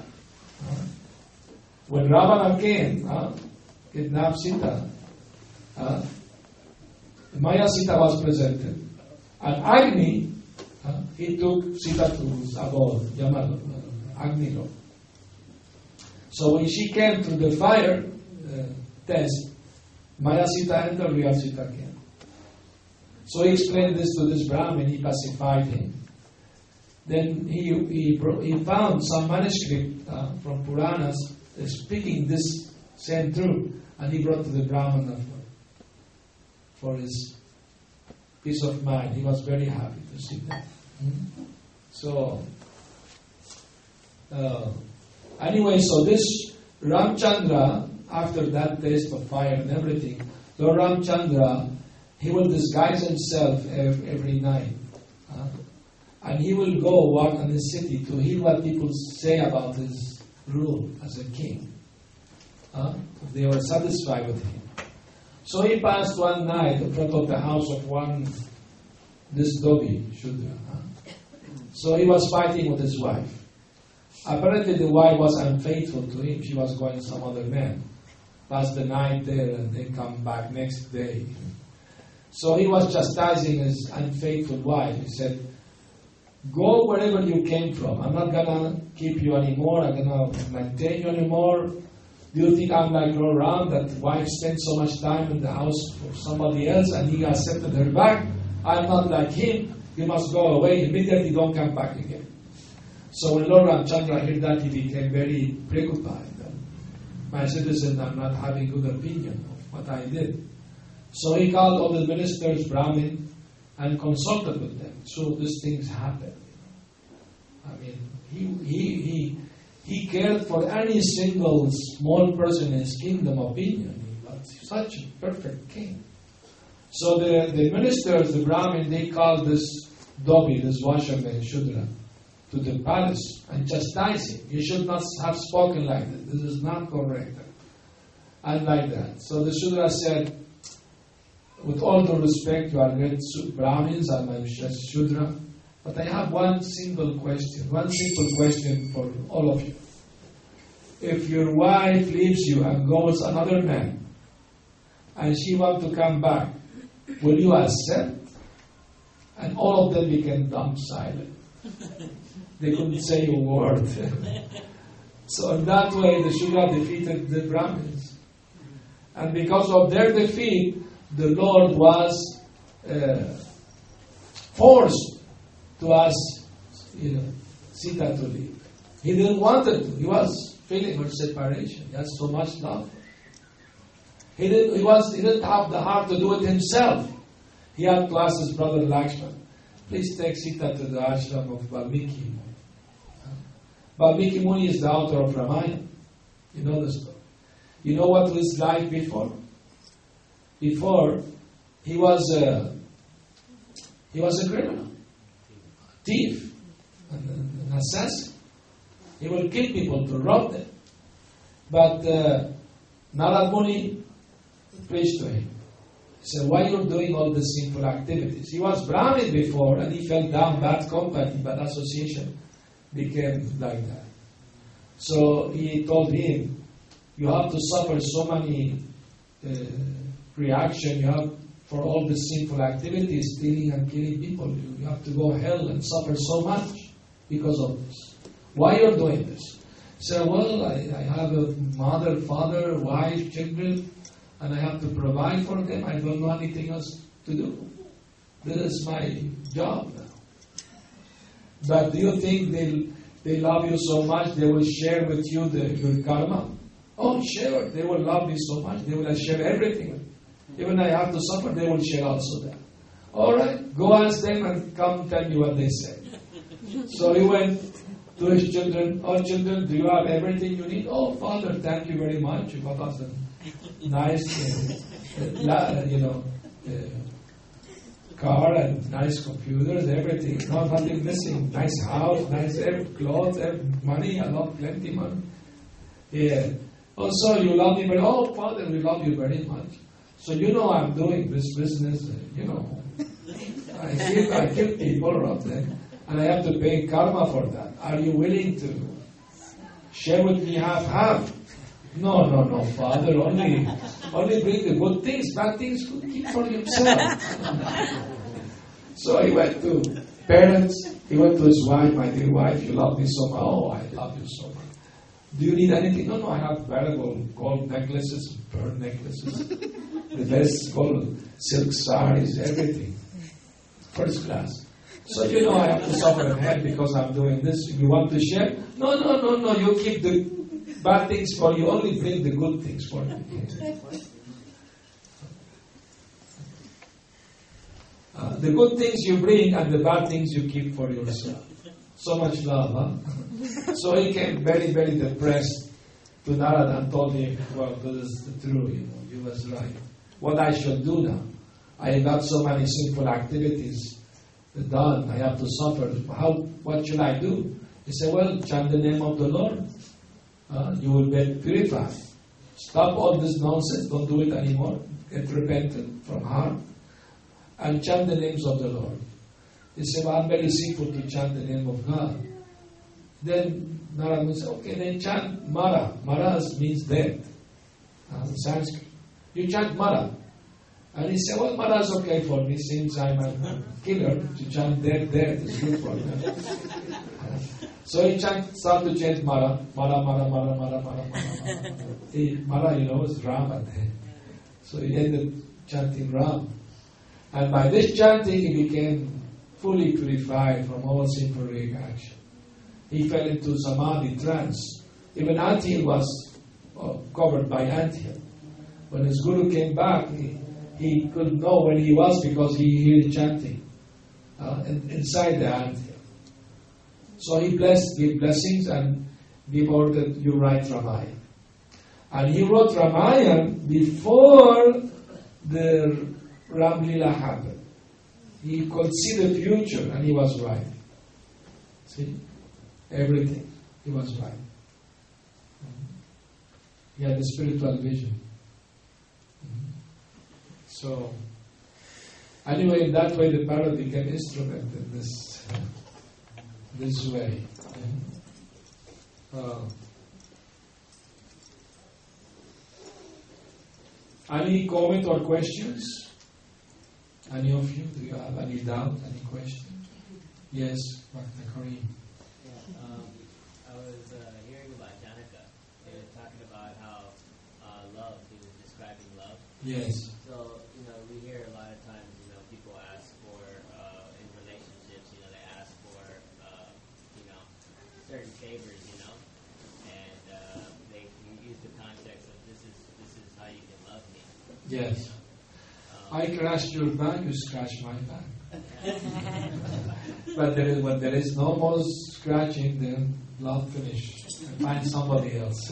A: When Ravana came, kidnapped Sita, Maya Sita was presented. And Agni, he took Sita to his abode, Agni Lord. So when she came through the fire test, Maya Sita and the real Sita came. So he explained this to this Brahmin, he pacified him. Then he found some manuscript from Puranas speaking this same truth, and he brought to the Brahman for his peace of mind. He was very happy to see that. So, anyway, so this Ramchandra, after that taste of fire and everything, Lord Ramchandra, he will disguise himself every night. And he will go walk in the city to hear what people say about his rule as a king. If they were satisfied with him. So he passed one night in front of the house of this Dobi, Shudra. So he was fighting with his wife. Apparently the wife was unfaithful to him. She was going some other man. Passed the night there and then come back next day. So he was chastising his unfaithful wife. He said, go wherever you came from. I'm not going to keep you anymore. I'm going to maintain you anymore. Do you think I'm like Lord Ram, that wife spent so much time in the house for somebody else and he accepted her back? I'm not like him. You must go away. Immediately don't come back again. So when Lord Ramchandra heard that, he became very preoccupied. My citizen are not having good opinion of what I did. So he called all the ministers, Brahmin, and consulted with them. So these things happened. I mean, he cared for any single small person in his kingdom opinion. He was such a perfect king. So the ministers, the Brahmin, they called this Dobi, this washerman, Shudra, to the palace and chastised him. You should not have spoken like this. This is not correct. And like that. So the Shudra said, with all due respect, you are great Brahmins, I'm a Shudra, but I have one simple question for all of you. If your wife leaves you and goes another man, and she wants to come back, will you accept? And all of them became dumb silent. They couldn't say a word. So in that way, the Shudra defeated the Brahmins. And because of their defeat, the Lord was forced to ask, Sita to leave. He didn't want it to. He was feeling her separation. He had so much love. He didn't have the heart to do it himself. He had to ask his brother Lakshman, please take Sita to the ashram of Valmiki. Valmiki Muni is the author of Ramayana. You know the story. You know what was his life before? Before, he was a criminal, thief, an assassin. He will kill people to rob them. But Narad Muni preached to him. He said, why you're doing all the sinful activities? He was Brahmin before and he fell down, bad company, bad association became like that. So he told him, you have to suffer so many reaction you have for all the sinful activities, stealing and killing people. You have to go hell and suffer so much because of this. Why you're doing this? He said, well, I have a mother, father, wife, children, and I have to provide for them. I don't know anything else to do. This is my job now. But do you think they love you so much they will share with you your karma? Oh, sure. They will love me so much. They will share everything. Even I have to suffer, they will share also that. All right, go ask them and come tell me what they said. So he went to his children. Oh, children, do you have everything you need? Oh, Father, thank you very much. You got us a nice, car and nice computers, everything. Nothing missing. Nice house, nice clothes, money, a lot, plenty money. Yeah. Oh, so you love me very much. Oh, Father, we love you very much. So I'm doing this business, I kill people around them, and I have to pay karma for that. Are you willing to share with me half? No, Father, only bring the good things, bad things keep for yourself. So he went to parents, he went to his wife, my dear wife, you love me so much. Oh, I love you so much. Do you need anything? No, I have valuable gold necklaces, pearl necklaces, the best gold silk saris, everything. First class. So I have to suffer in hell because I'm doing this. If you want to share? No, you keep the bad things for you, only bring the good things for you. The good things you bring and the bad things you keep for yourself. So much love, huh? So he came very, very depressed to Narada and told him, well, this is true, you was right. What I should do now? I got so many sinful activities done, I have to suffer. What should I do? He said, well, chant the name of the Lord. You will get purified. Stop all this nonsense, don't do it anymore. Get repentant from harm. And chant the names of the Lord. He said, well, I'm very sinful to chant the name of God. Then Narada will say, okay, then chant Mara. Mara means death. In Sanskrit. You chant Mara. And he said, well, Mara is okay for me since I'm a killer. To chant death is good for me. So he started to chant Mara. Mara. Mara, is Ram at the end. So he ended chanting Ram. And by this chanting, he became fully purified from all sinful reaction. He fell into samadhi trance. Even anthill was covered by anthill. When his guru came back, he couldn't know where he was because he heard chanting inside the anthill. So he gave blessings and gave order that you write Ramayana. And he wrote Ramayana before the Ram Lila happened. He could see the future and he was right. See? Everything. He was right. He had the spiritual vision. So, anyway, in that way the parrot became instrument in this way. Any comment or questions? Any of you? Do you have any doubt, any question? Yes, Dr. Kareem.
B: I was hearing about Janaka. They were talking about how love, he was describing love.
A: Yes.
B: So, we hear a lot of times, people ask for, in relationships, they ask for, certain favors, and they use the context of this is how you can love me.
A: Yes. I crashed your back, you scratch my back. But when there is no more scratching, then love finished. Find somebody else.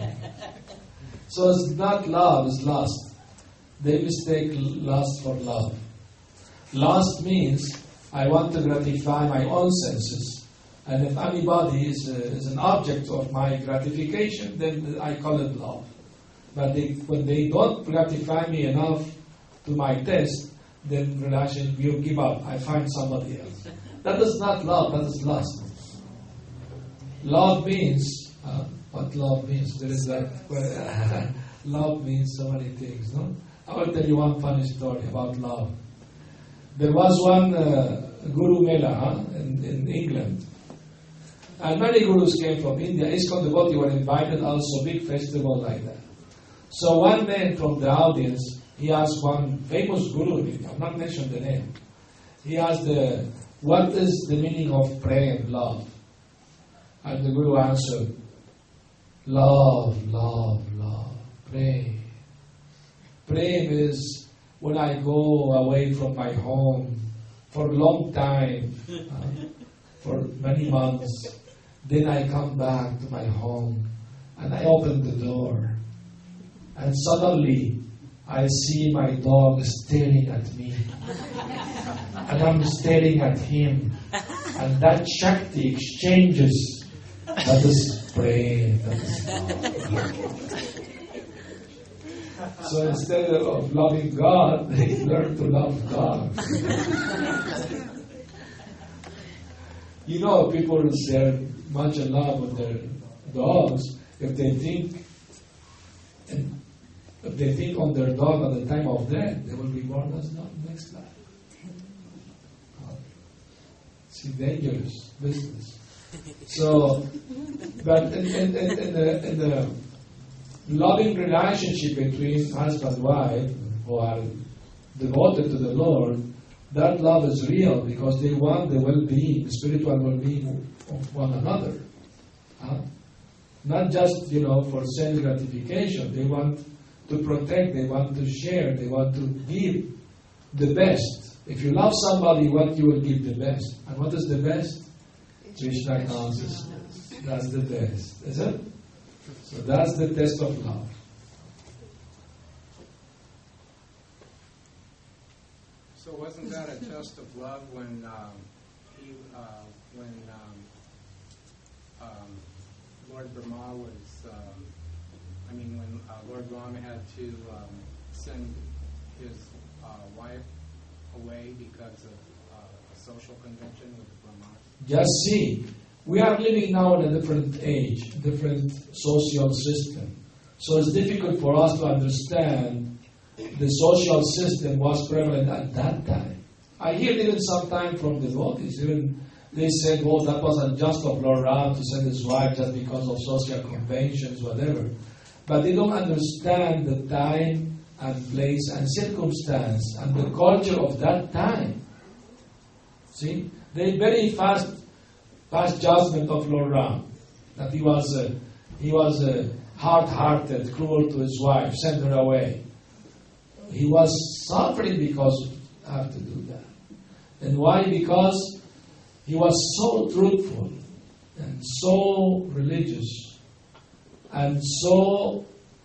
A: So it's not love, it's lust. They mistake lust for love. Lust means I want to gratify my own senses. And if anybody is an object of my gratification, then I call it love. But when they don't gratify me enough to my taste, then you give up. I find somebody else. That is not love, that is lust. Love means, what love means? There is that, love means so many things, no? I will tell you one funny story about love. There was one Guru Mela in England. And many gurus came from India. ISKCON devotees were invited also, big festival like that. So one man from the audience, he asked one famous guru, I'm not mentioning the name. He asked, what is the meaning of prem, love? And the guru answered, love, love, love, prem. Prem is when I go away from my home for a long time, for many months, then I come back to my home and I open the door and suddenly I see my dog staring at me and I'm staring at him, and that Shakti exchanges. That is praying. That is love. So instead of loving God, they learn to love God. You know, people share much in love with their dogs if they think on their dog at the time of death, they will be born as dog next life. It's dangerous business. So, but in the loving relationship between husband and wife who are devoted to the Lord, that love is real because they want the well-being, the spiritual well-being of one another. Not just, for sense gratification. They want to protect, they want to share, they want to give the best. If you love somebody, what you will give the best. And what is the best? Krishna consciousness. That's the best. Is it? So that's the test of love.
C: So wasn't that a test of love when Lord Brahma was, when Lord Rama had to send his wife away because of a social convention with Brahma?
A: Just see, we are living now in a different age, different social system. So it's difficult for us to understand the social system was prevalent at that time. I hear even sometimes from the devotees, even they said, well, that was unjust of Lord Ram to send his wife just because of social conventions, whatever. But they don't understand the time and place and circumstance and the culture of that time. See? They very fast judgment of Lord Ram, that he was hard-hearted, cruel to his wife, sent her away. He was suffering because he had to do that. And why? Because he was so truthful and so religious and so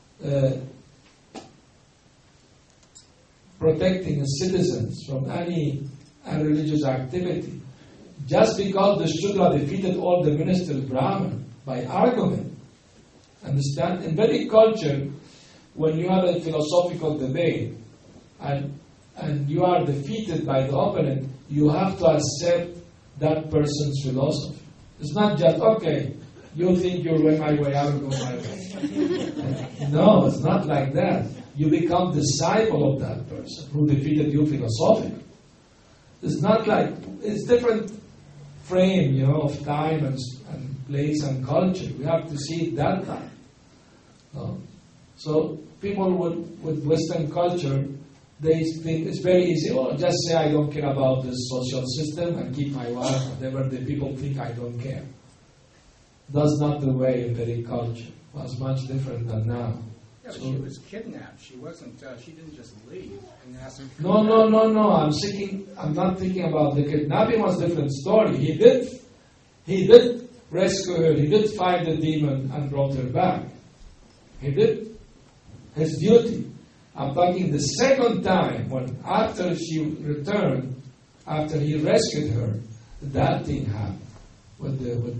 A: protecting his citizens from any unreligious activity. Just because the Shudra defeated all the ministers Brahman by argument. Understand? In Vedic culture, when you have a philosophical debate and you are defeated by the opponent, you have to accept that person's philosophy. It's not just, okay, you think you're going my way, I will go my way. No, it's not like that. You become disciple of that person who defeated you philosophically. It's not like, it's different frame, of time and place and culture. We have to see it that time. No? So people with Western culture, they think it's very easy. Oh, just say I don't care about this social system and keep my wife, whatever the people think I don't care. That's not the way in Vedic culture. It was much different than now.
C: Yeah, but she was kidnapped. She wasn't. She didn't just leave and ask him.
A: No. I'm not thinking about the kidnapping. Was a different story. He did rescue her. He did fight the demon and brought her back. He did his duty. I'm talking the second time when after she returned, after he rescued her, that thing happened with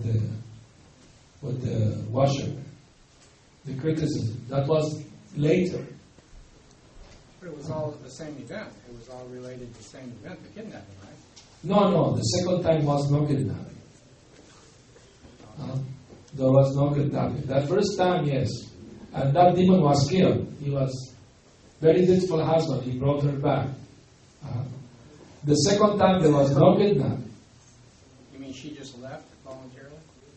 A: the washerman. The criticism. That was later.
C: But it was all the same event. It was all related to the same event, the kidnapping, right?
A: No. The second time was no kidnapping. There was no kidnapping. That first time, yes. And that demon was killed. He was very dutiful husband. He brought her back. The second time, there was no kidnapping.
C: You mean she just left voluntarily?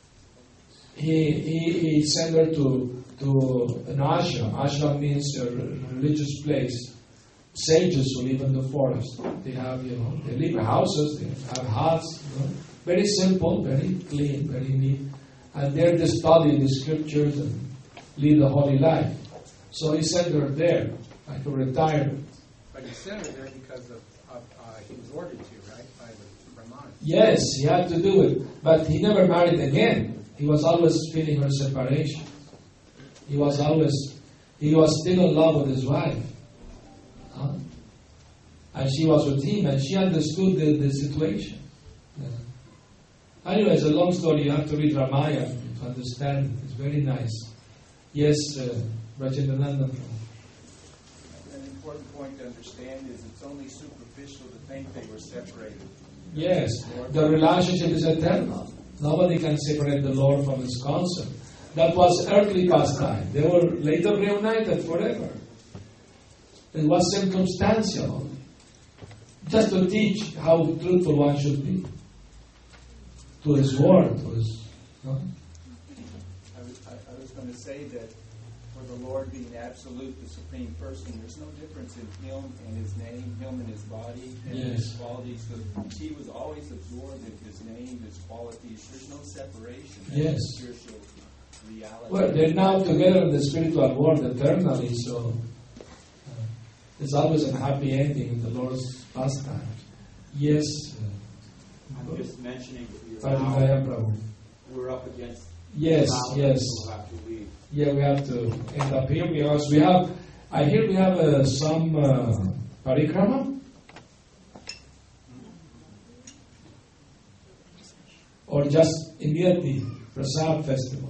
A: He sent her to an ashram. Ashram means a religious place. Sages who live in the forest. They have, they live in houses, they have huts, very simple, very clean, very neat. And there they study the scriptures and lead a holy life. So he sent her there, like a retirement.
C: But he sent her there because he was ordered to, right, by the Brahmana.
A: Yes, he had to do it. But he never married again. He was always feeling her separation. He was still in love with his wife. Huh? And she was with him, and she understood the situation. Yeah. Anyway, it's a long story. You have to read Ramayana to understand it. It's very nice. Yes, Rajendranandan.
D: An important point to understand is it's only superficial to think they were separated.
A: Yes, the relationship is eternal. Nobody can separate the Lord from His concept. That was earthly pastime. They were later reunited forever. It was circumstantial, just to teach how truthful one should be to his word, to his. No?
D: I was going to say that for the Lord being absolute, the supreme person, there's no difference in Him and His name, Him and His body, and His qualities. So He was always absorbed in His name, His qualities. There's no separation.
A: Yes.
D: Spiritual reality.
A: Well, they're now together in the spiritual world eternally, so it's always a happy ending in the Lord's pastime. Yes.
E: I'm just mentioning
A: Padmaya Prabhu.
E: we're up against.
A: Yes, yes.
E: We'll have to leave.
A: Yeah, we have to end up here because we have. I hear we have some parikrama. Or just immediately Prasad Festival.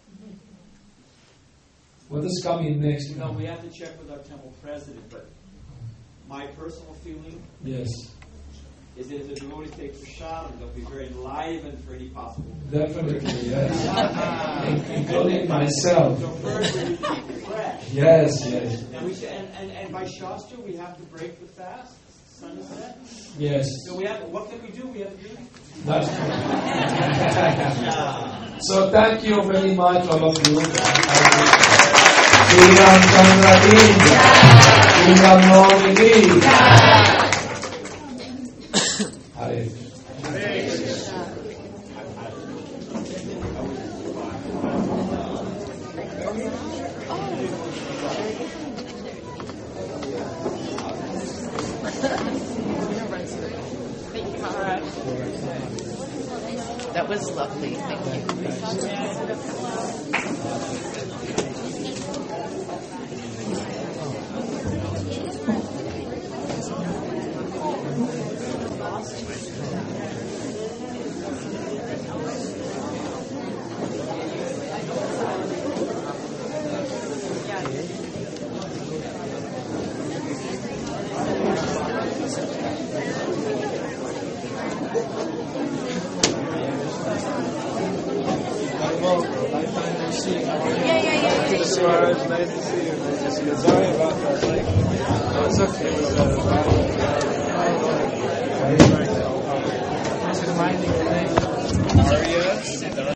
A: What is coming next?
E: You know, we have to check with our temple president, but my personal feeling
A: Yes,
E: is that if the devotees take prasad, they'll be very enlivened for any possible.
A: definitely, yes. Including myself.
E: So first we need to keep fresh.
A: Yes, yes,
E: And we should, and by Shastra we have to break the fast. Sun is set.
A: yes.
E: So we have. What can we do? We have to do.
A: That's so thank you very much, all of you. Sri Ram Chandra Ki Jai. Sri Ram Navami Ki Jai. Hare Krishna.
F: That was lovely. Thank you.
A: Nice to see you. Sorry about that. No, it's okay.